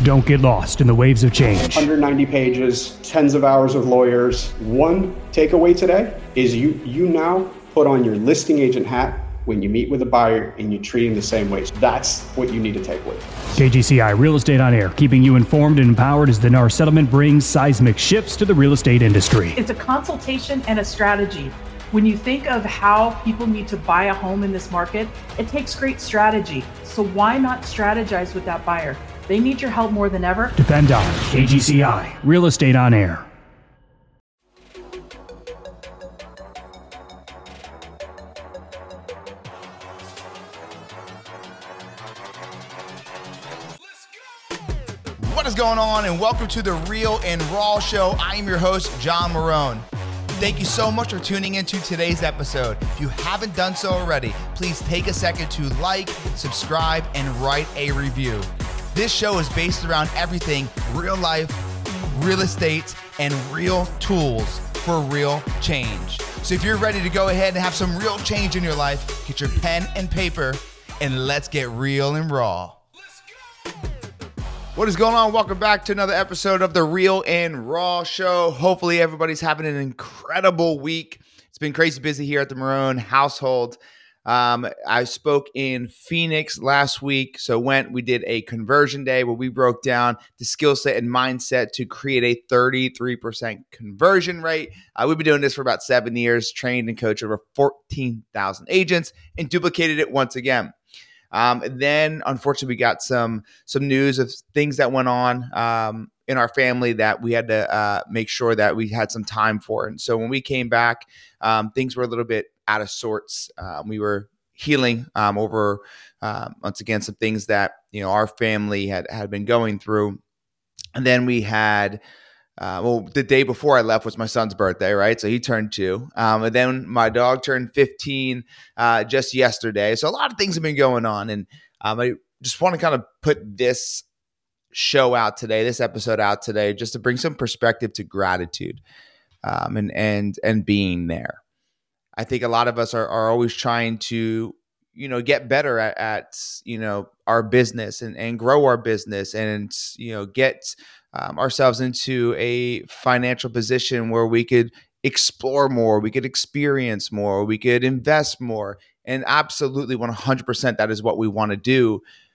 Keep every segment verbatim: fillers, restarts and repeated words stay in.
Don't get lost in the waves of change. one hundred ninety pages, tens of hours of lawyers. One takeaway today is you you now put on your listing agent hat when you meet with a buyer and you treat him the same way. So that's what you need to take away. K G C I Real Estate on Air, keeping you informed and empowered as the N A R settlement brings seismic shifts to the real estate industry. It's a consultation and a strategy. When you think of how people need to buy a home in this market, it takes great strategy. So why not strategize with that buyer? They need your help more than ever. Depend on K G C I Real Estate on Air. What is going on, and welcome to the Real and Raw Show. I am your host, John Marone. Thank you so much for tuning into today's episode. If you haven't done so already, please take a second to like, subscribe, and write a review. This show is based around everything real life, real estate, and real tools for real change. So if you're ready to go ahead and have some real change in your life, get your pen and paper, and let's get real and raw. What is going on? Welcome back to another episode of the Real and Raw Show. Hopefully everybody's having an incredible week. It's been crazy busy here at the Marone household. Um, I spoke in Phoenix last week. So went, we did a conversion day where we broke down the skill set and mindset to create a thirty-three percent conversion rate. Uh, we've been doing this for about seven years, trained and coached over fourteen thousand agents, and duplicated it once again. Um, then, unfortunately, we got some some news of things that went on um, in our family that we had to uh, make sure that we had some time for. And so when we came back, um, things were a little bit out of sorts. Um, we were healing um, over, um, once again, some things that you know our family had, had been going through. And then we had Uh, well, the day before I left was my son's birthday, right? So he turned two. Um, and then my dog turned fifteen uh, just yesterday. So a lot of things have been going on. And um, I just want to kind of put this show out today, this episode out today, just to bring some perspective to gratitude um, and and and being there. I think a lot of us are, are always trying to, you know, get better at, at you know, our business and, and grow our business and, you know, get Um, ourselves into a financial position where we could explore more, we could experience more, we could invest more. And absolutely one hundred percent that is what we want to do.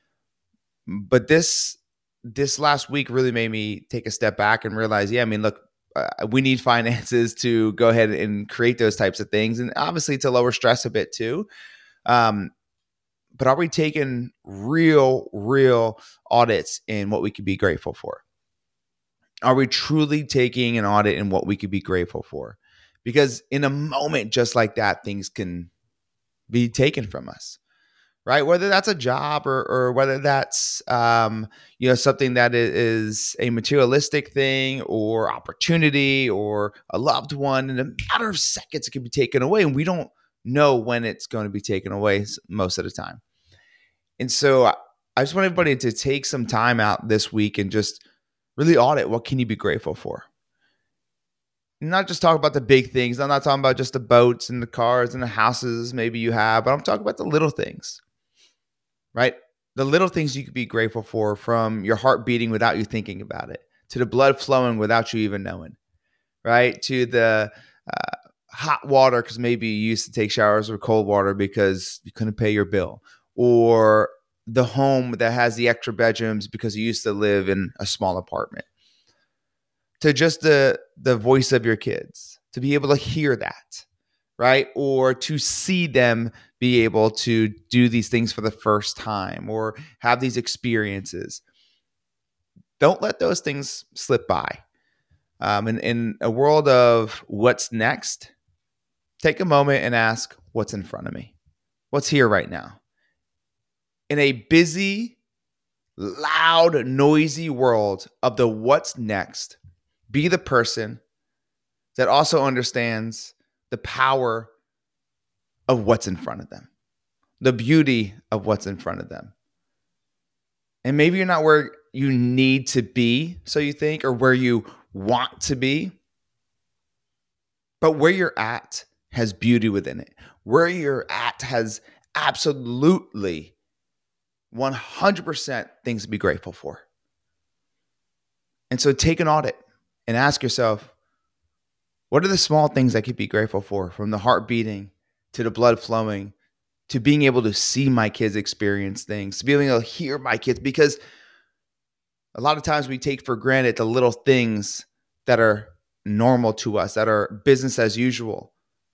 But this this last week really made me take a step back and realize, yeah, I mean, look, uh, we need finances to go ahead and create those types of things. And obviously to lower stress a bit too. Um, but are we taking real, real audits in what we could be grateful for? Are we truly taking an audit in what we could be grateful for? Because in a moment just like that, things can be taken from us, right? Whether that's a job or, or whether that's um, you know something that is a materialistic thing or opportunity or a loved one. In a matter of seconds, it can be taken away, and we don't know when it's going to be taken away most of the time. And so I just want everybody to take some time out this week and just really audit what can you be grateful for. Not just talk about the big things. I'm not talking about just the boats and the cars and the houses maybe you have, but I'm talking about the little things, right? The little things you could be grateful for, from your heart beating without you thinking about it, to the blood flowing without you even knowing, right? To the uh, hot water because maybe you used to take showers with cold water because you couldn't pay your bill, or the home that has the extra bedrooms because you used to live in a small apartment, to just the the voice of your kids, to be able to hear that, right? Or to see them be able to do these things for the first time or have these experiences. Don't let those things slip by. Um, in, in a world of what's next, take a moment and ask, what's in front of me? What's here right now? In a busy, loud, noisy world of the what's next, be the person that also understands the power of what's in front of them, the beauty of what's in front of them. And maybe you're not where you need to be, so you think, or where you want to be, but where you're at has beauty within it. Where you're at has absolutely one hundred percent things to be grateful for. And so take an audit and ask yourself, what are the small things I could be grateful for, from the heart beating to the blood flowing, to being able to see my kids experience things, to being able to hear my kids, because a lot of times we take for granted the little things that are normal to us, that are business as usual.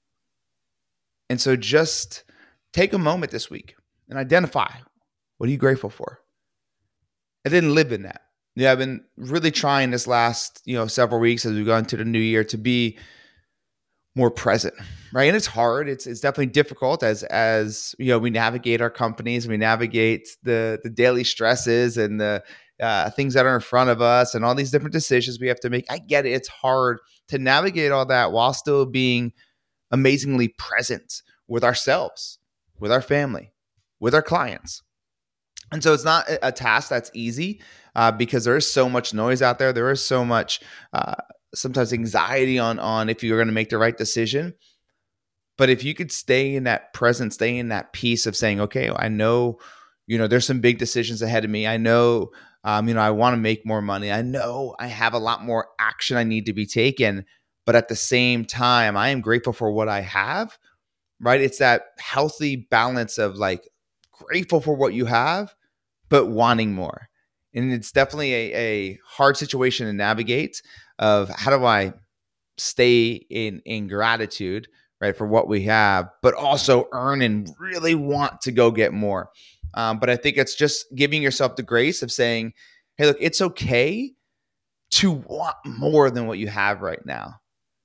And so just take a moment this week and identify, what are you grateful for? And then live in that. Yeah, I've been really trying this last, you know, several weeks as we've gone into the new year to be more present, right? And it's hard. It's it's definitely difficult as as you know we navigate our companies, we navigate the the daily stresses and the uh, things that are in front of us, and all these different decisions we have to make. I get it. It's hard to navigate all that while still being amazingly present with ourselves, with our family, with our clients. And so it's not a task that's easy uh, because there is so much noise out there. There is so much uh, sometimes anxiety on, on if you're going to make the right decision. But if you could stay in that present, stay in that peace of saying, okay, I know, you know, there's some big decisions ahead of me. I know, um, you know, I want to make more money. I know I have a lot more action I need to be taken. But at the same time, I am grateful for what I have, right? It's that healthy balance of like grateful for what you have, but wanting more. And it's definitely a, a hard situation to navigate of how do I stay in, in gratitude, right, for what we have, but also earn and really want to go get more. Um, but I think it's just giving yourself the grace of saying, hey, look, it's okay to want more than what you have right now.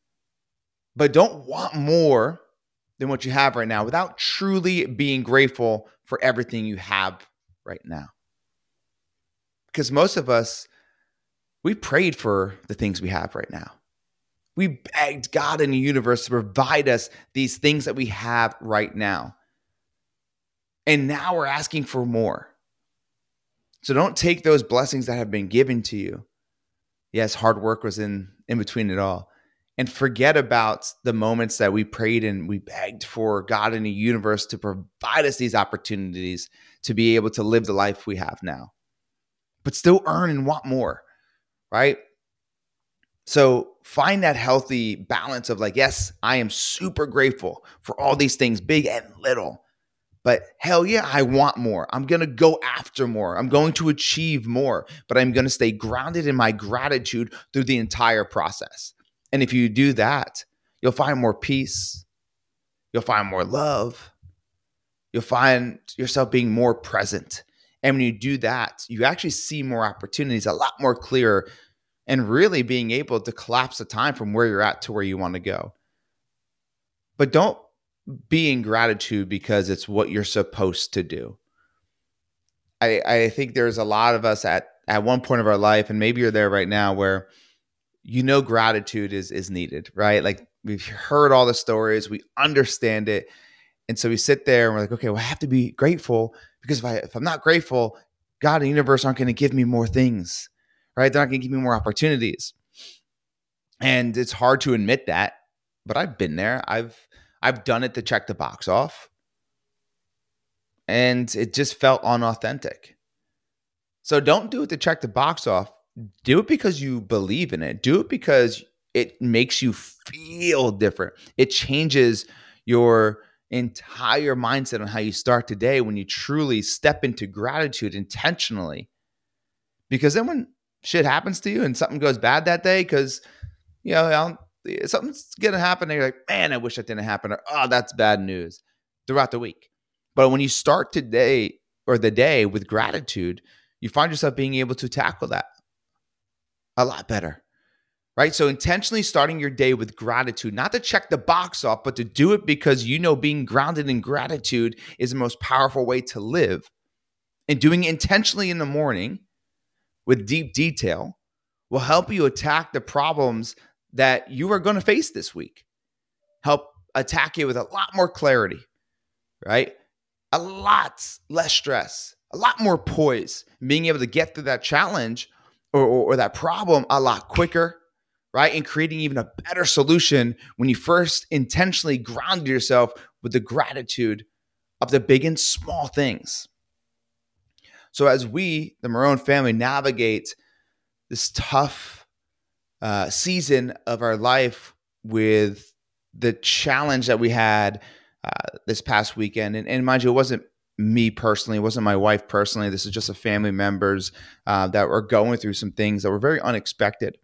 But don't want more than what you have right now without truly being grateful for everything you have right now. Because most of us, we prayed for the things we have right now. We begged God in the universe to provide us these things that we have right now. And now we're asking for more. So don't take those blessings that have been given to you. Yes, hard work was in, in between it all. And forget about the moments that we prayed and we begged for God in the universe to provide us these opportunities to be able to live the life we have now. But still earn and want more, right? So find that healthy balance of like, yes, I am super grateful for all these things, big and little. But hell yeah, I want more. I'm going to go after more. I'm going to achieve more. But I'm going to stay grounded in my gratitude through the entire process. And if you do that, you'll find more peace. You'll find more love. You'll find yourself being more present. And when you do that, you actually see more opportunities, a lot more clearer, and really being able to collapse the time from where you're at to where you want to go. But don't be in gratitude because it's what you're supposed to do. I, I think there's a lot of us at, at one point of our life, and maybe you're there right now, where you know gratitude is, is needed, right? Like we've heard all the stories, we understand it. And so we sit there and we're like, okay, well, I have to be grateful because if, I, if I'm not grateful, God and the universe aren't going to give me more things, right? They're not going to give me more opportunities. And it's hard to admit that, but I've been there. I've I've done it to check the box off. And it just felt unauthentic. So don't do it to check the box off. Do it because you believe in it. Do it because it makes you feel different. It changes your entire mindset on how you start today when you truly step into gratitude intentionally. Because then when shit happens to you and something goes bad that day, because you know something's gonna happen, and you're like, man, I wish that didn't happen, or oh, that's bad news throughout the week. But when you start today or the day with gratitude, you find yourself being able to tackle that a lot better. Right? So intentionally starting your day with gratitude, not to check the box off, but to do it because you know being grounded in gratitude is the most powerful way to live. And doing it intentionally in the morning with deep detail will help you attack the problems that you are going to face this week. Help attack it with a lot more clarity, right? A lot less stress, a lot more poise, being able to get through that challenge or, or, or that problem a lot quicker, right? And creating even a better solution when you first intentionally grounded yourself with the gratitude of the big and small things. So as we, the Marone family, navigate this tough uh, season of our life with the challenge that we had uh, this past weekend. And, and mind you, it wasn't me personally, it wasn't my wife personally. This is just a family members uh, that were going through some things that were very unexpected.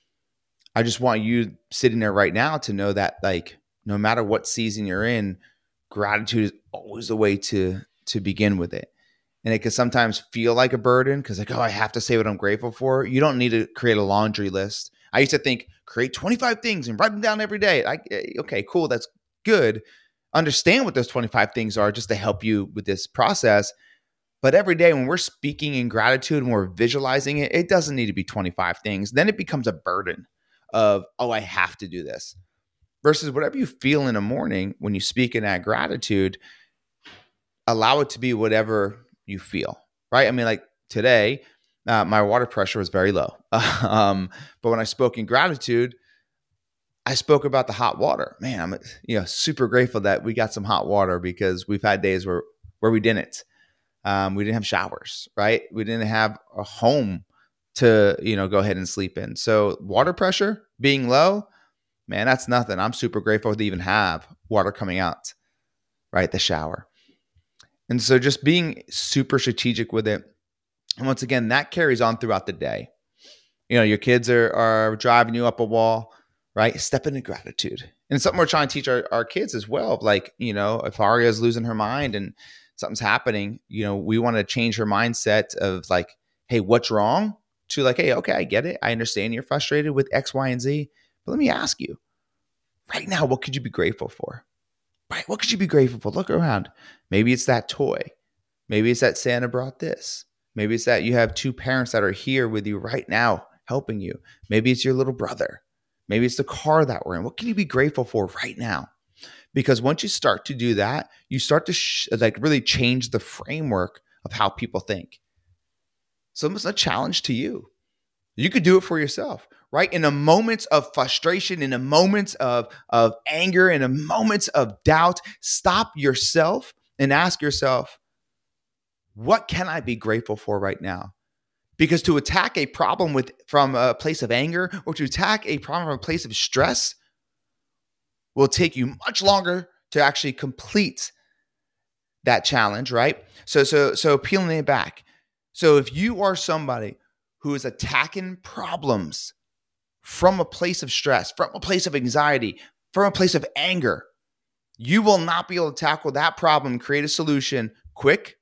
I just want you sitting there right now to know that, like, no matter what season you're in, gratitude is always the way to to begin with it. And it can sometimes feel like a burden because, like, oh, I have to say what I'm grateful for. You don't need to create a laundry list. I used to think, create twenty-five things and write them down every day. Like, okay, cool, that's good. Understand what those twenty-five things are just to help you with this process. But every day when we're speaking in gratitude and we're visualizing it, it doesn't need to be twenty-five things. Then it becomes a burden of, oh, I have to do this. Versus whatever you feel in the morning when you speak in that gratitude, allow it to be whatever you feel, right? I mean, like today, uh, my water pressure was very low. um, but when I spoke in gratitude, I spoke about the hot water. Man, I'm you know super grateful that we got some hot water because we've had days where where we didn't. Um, we didn't have showers, right? We didn't have a home to you know go ahead and sleep in. So water pressure being low, man, that's nothing. I'm super grateful to even have water coming out, right? The shower. And so just being super strategic with it. And once again, that carries on throughout the day. You know, your kids are are driving you up a wall, right? Step into gratitude. And it's something we're trying to teach our, our kids as well. Like, you know, if Aria's losing her mind and something's happening, you know, we want to change her mindset of like, hey, what's wrong? To like, hey, okay, I get it. I understand you're frustrated with X, Y, and Z. But let me ask you, right now, what could you be grateful for? Right? What could you be grateful for? Look around. Maybe it's that toy. Maybe it's that Santa brought this. Maybe it's that you have two parents that are here with you right now helping you. Maybe it's your little brother. Maybe it's the car that we're in. What can you be grateful for right now? Because once you start to do that, you start to sh- like really change the framework of how people think. So it's a challenge to you. You could do it for yourself, right? In the moments of frustration, in the moments of, of anger, in the moments of doubt, stop yourself and ask yourself, what can I be grateful for right now? Because to attack a problem with from a place of anger or to attack a problem from a place of stress will take you much longer to actually complete that challenge, right? So, so, so peeling it back. So if you are somebody who is attacking problems from a place of stress, from a place of anxiety, from a place of anger, you will not be able to tackle that problem and create a solution quick,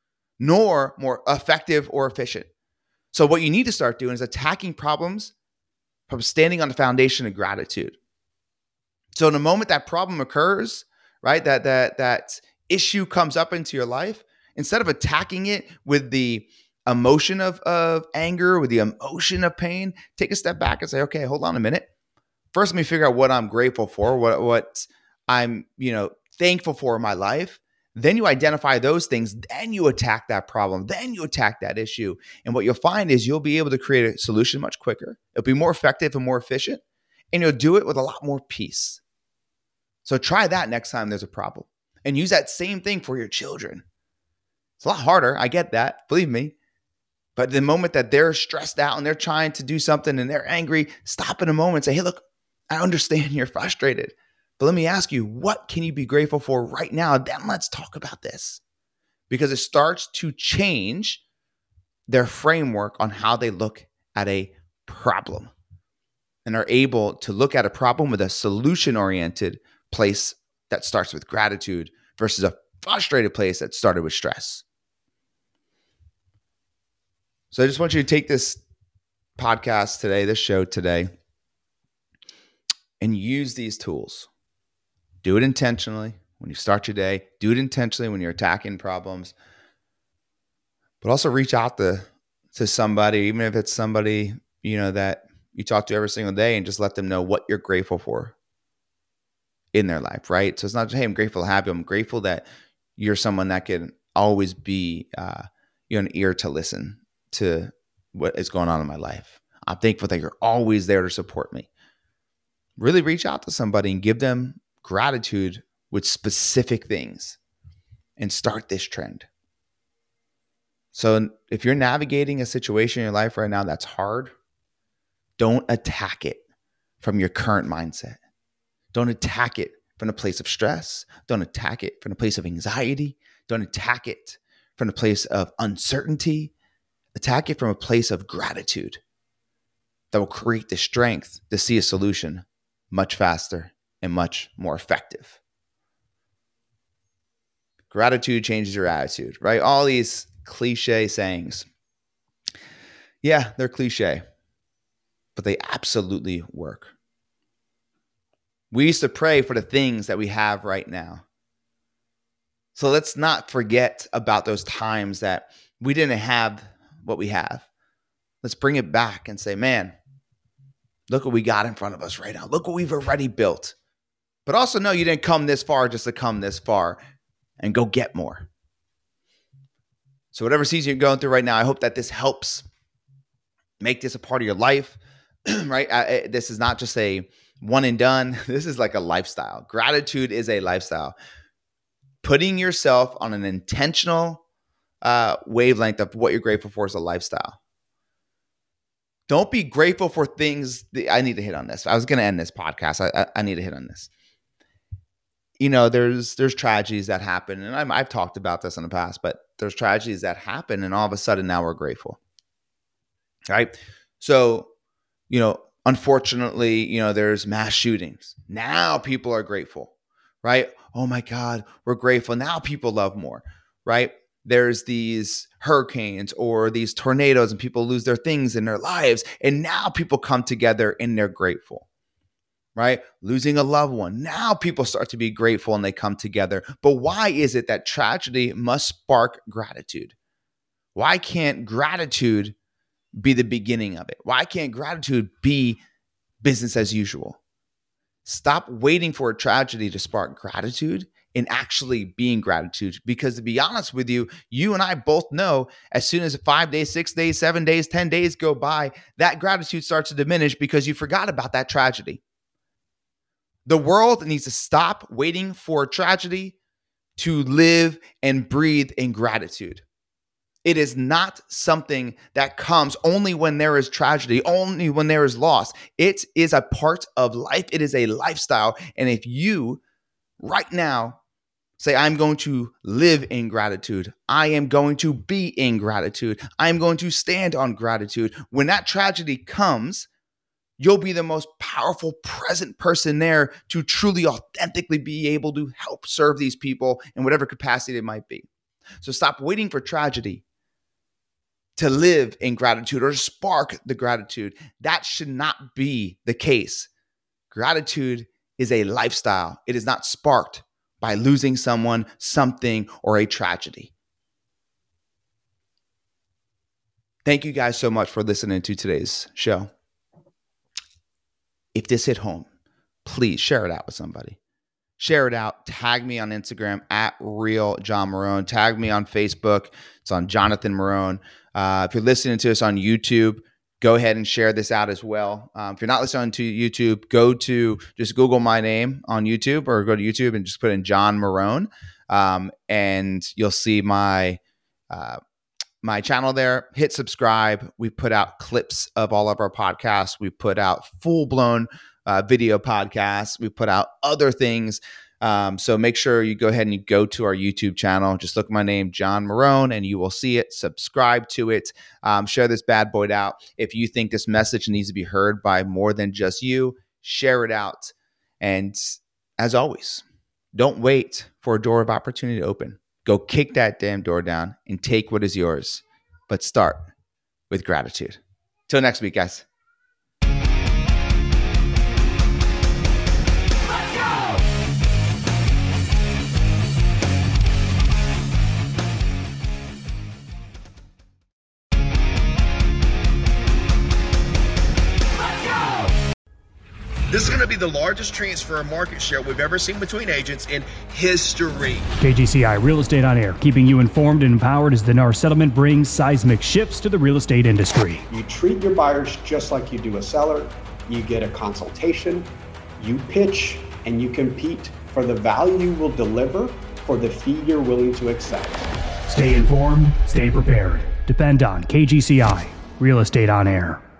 nor more effective or efficient. So what you need to start doing is attacking problems from standing on the foundation of gratitude. So in the moment that problem occurs, right, that that that issue comes up into your life, instead of attacking it with the emotion of, of anger, with the emotion of pain, take a step back and say, okay, hold on a minute. First, let me figure out what I'm grateful for, what what I'm, you know, thankful for in my life. Then you identify those things, then you attack that problem, then you attack that issue. And what you'll find is you'll be able to create a solution much quicker. It'll be more effective and more efficient, and you'll do it with a lot more peace. So try that next time there's a problem and use that same thing for your children. It's a lot harder. I get that. Believe me. But the moment that they're stressed out and they're trying to do something and they're angry, stop in a moment and say, hey, look, I understand you're frustrated. But let me ask you, what can you be grateful for right now? Then let's talk about this. Because it starts to change their framework on how they look at a problem and are able to look at a problem with a solution-oriented place that starts with gratitude versus a frustrated place that started with stress. So I just want you to take this podcast today, this show today, and use these tools. Do it intentionally when you start your day. Do it intentionally when you're attacking problems. But also reach out to, to somebody, even if it's somebody, you know, that you talk to every single day, and just let them know what you're grateful for in their life, right? So it's not just, hey, I'm grateful to have you. I'm grateful that you're someone that can always be uh, you know, an ear to listen to what is going on in my life. I'm thankful that you're always there to support me. Really reach out to somebody and give them gratitude with specific things and start this trend. So if you're navigating a situation in your life right now that's hard, Don't attack it from your current mindset. Don't attack it from a place of stress. Don't attack it from a place of anxiety. Don't attack it from a place of uncertainty. Attack it from a place of gratitude that will create the strength to see a solution much faster and much more effective. Gratitude changes your attitude, right? All these cliche sayings. Yeah, they're cliche, but they absolutely work. We used to pray for the things that we have right now. So let's not forget about those times that we didn't have what we have. Let's bring it back and say, man, look what we got in front of us right now. Look what we've already built. But also know you didn't come this far just to come this far, and go get more. So whatever season you're going through right now, I hope that this helps make this a part of your life, right? I, this is not just a one and done. This is like a lifestyle. Gratitude is a lifestyle. Putting yourself on an intentional uh, wavelength of what you're grateful for is a lifestyle. Don't be grateful for things. That, I need to hit on this. I was going to end this podcast. I, I, I need to hit on this. You know, there's there's tragedies that happen, and I'm, I've talked about this in the past, but there's tragedies that happen, and all of a sudden now we're grateful, right? So, you know, unfortunately, you know, there's mass shootings. Now people are grateful, right? Oh my God, we're grateful. Now people love more, right? There's these hurricanes or these tornadoes, and people lose their things in their lives, and now people come together and they're grateful. Right? Losing a loved one. Now people start to be grateful and they come together. But why is it that tragedy must spark gratitude? Why can't gratitude be the beginning of it? Why can't gratitude be business as usual? Stop waiting for a tragedy to spark gratitude and actually being gratitude. Because to be honest with you, you and I both know as soon as five days, six days, seven days, ten days go by, that gratitude starts to diminish because you forgot about that tragedy. The world needs to stop waiting for tragedy to live and breathe in gratitude. It is not something that comes only when there is tragedy, only when there is loss. It is a part of life. It is a lifestyle. And if you right now say, I'm going to live in gratitude, I am going to be in gratitude, I am going to stand on gratitude, when that tragedy comes, you'll be the most powerful present person there to truly authentically be able to help serve these people in whatever capacity it might be. So stop waiting for tragedy to live in gratitude or spark the gratitude. That should not be the case. Gratitude is a lifestyle. It is not sparked by losing someone, something, or a tragedy. Thank you guys so much for listening to today's show. If this hit home, please share it out with somebody. Share it out. Tag me on Instagram at Real John Marone. Tag me on Facebook. It's on Jonathan Marone. Uh, if you're listening to us on YouTube, go ahead and share this out as well. Um, if you're not listening to YouTube, go to just Google my name on YouTube or go to YouTube and just put in John Marone, um, and you'll see my uh, my channel there. Hit subscribe. We put out clips of all of our podcasts. We put out full-blown uh, video podcasts. We put out other things. Um, so make sure you go ahead and you go to our YouTube channel. Just look at my name, John Marone, and you will see it. Subscribe to it. Um, share this bad boy out. If you think this message needs to be heard by more than just you, share it out. And as always, don't wait for a door of opportunity to open. Go kick that damn door down and take what is yours. But start with gratitude. Till next week, guys. This is going to be the largest transfer of market share we've ever seen between agents in history. K G C I Real Estate on Air, keeping you informed and empowered as the N A R settlement brings seismic shifts to the real estate industry. You treat your buyers just like you do a seller. You get a consultation, you pitch, and you compete for the value you will deliver for the fee you're willing to accept. Stay informed, stay prepared. Depend on K G C I Real Estate on Air.